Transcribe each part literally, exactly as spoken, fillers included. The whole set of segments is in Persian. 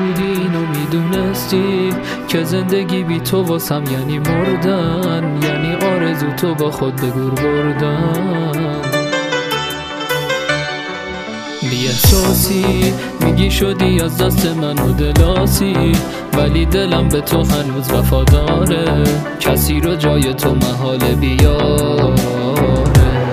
بودی اینو میدونستی که زندگی بی تو واسم یعنی مردن، یعنی آرزو تو با خود به گور بردن. بی احساسی میگی شدی از دست من و دلاسی، ولی دلم به تو هنوز وفاداره، کسی رو جای تو محاله بیاره.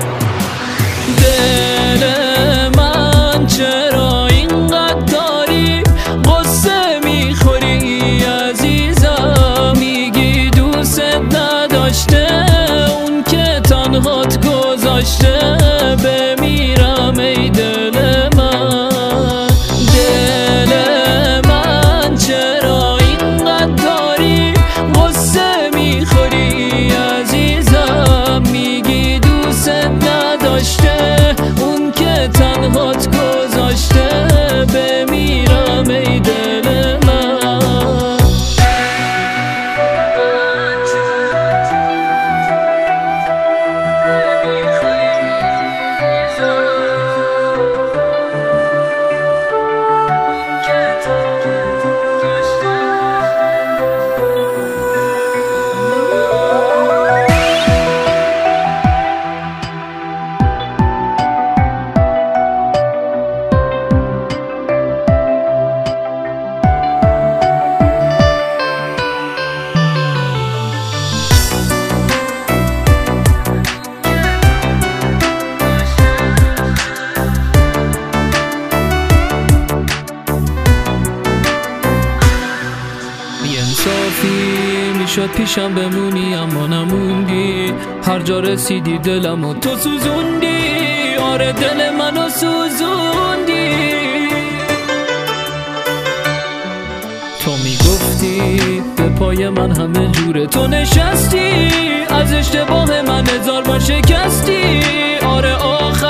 دل من چرا اینقدر داری قصه میخوری عزیزم، میگی دوست نداشته اون که تنهات گذاشته، بمیرم ای دل من. دل من چرا اینقدر داری قصه میخوری عزیزم، میگی دوست نداشته اون که تنهات گذاشته، بمیرم ای دل من. انصافی میشد پیشم بمونی اما نموندی، هر جا رسیدی دلمو تو سوزوندی، آره دل منو سوزوندی. تو میگفتی به پای من همه جوره تو نشستی، از اشتباه من هزار بار شکستی، آره آخر